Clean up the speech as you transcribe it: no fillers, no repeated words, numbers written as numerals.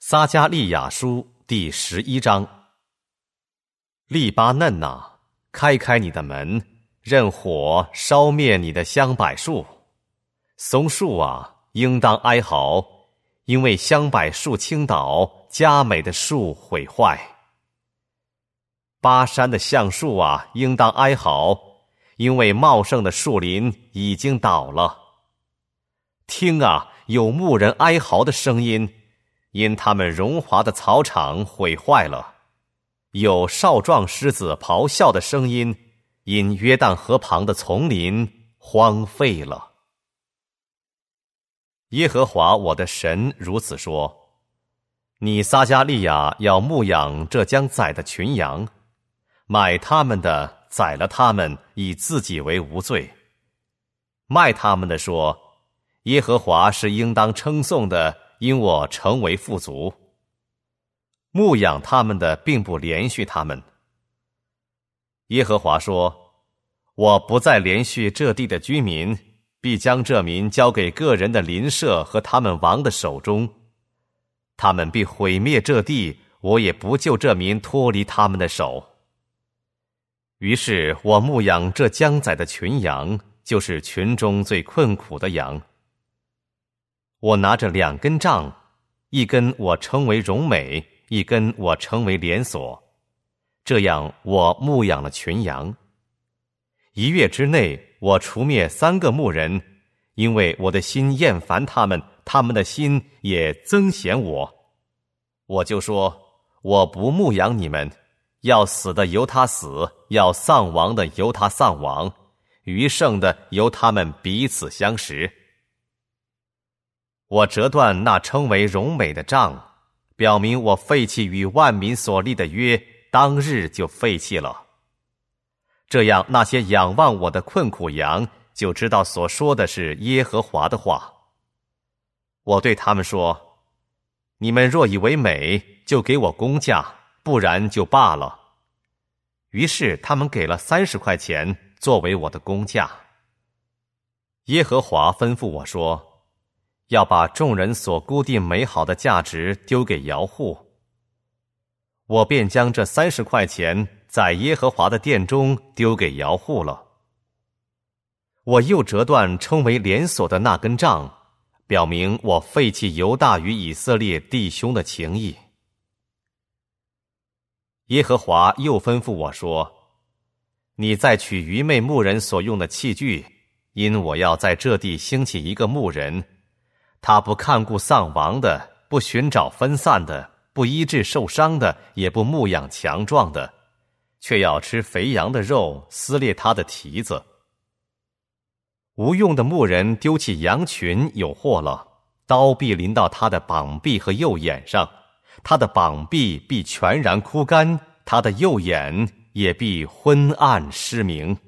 撒迦利亚书第11章。利巴嫩哪，开你的门，任火烧灭你的香柏树。松树啊，应当哀嚎，因为香柏树倾倒，佳美的树毁坏。巴山的橡树啊，应当哀嚎，因为茂盛的树林已经倒了。听啊，有牧人哀嚎的声音，因他们荣华的草场毁坏了；有少壮狮子咆哮的声音，因约旦河旁的丛林荒废了。耶和华我的神如此说：你撒迦利亚要牧养这将宰的群羊，买他们的宰了他们，以自己为无罪；卖他们的说，耶和华是应当称颂的，因我成为富足。牧养他们的并不连续他们。耶和华说，我不再连续这地的居民，必将这民交给个人的邻舍和他们王的手中，他们必毁灭这地，我也不救这民脱离他们的手。于是我牧养这将宰的群羊，就是群中最困苦的羊。我拿着2根杖，一根我称为荣美，一根我称为连锁，这样我牧养了群羊。1月之内，我除灭3个牧人，因为我的心厌烦他们，他们的心也憎嫌我。我就说，我不牧养你们，要死的由他死，要丧亡的由他丧亡，余剩的由他们彼此相识。我折断那称为荣美的杖，表明我废弃与万民所立的约，当日就废弃了。这样那些仰望我的困苦羊就知道所说的是耶和华的话。我对他们说，你们若以为美，就给我工价，不然就罢了。于是他们给了30块钱作为我的工价。耶和华吩咐我说，要把众人所估定美好的价值丢给窑户。我便将这30块钱在耶和华的殿中丢给窑户了。我又折断称为连锁的那根杖，表明我废弃犹大与以色列弟兄的情谊。耶和华又吩咐我说，你再取愚昧牧人所用的器具，因我要在这地兴起一个牧人，他不看顾丧亡的，不寻找分散的，不医治受伤的，也不牧养强壮的，却要吃肥羊的肉，撕裂他的蹄子。无用的牧人丢弃羊群有祸了，刀必临到他的膀臂和右眼上，他的膀臂必全然枯干，他的右眼也必昏暗失明。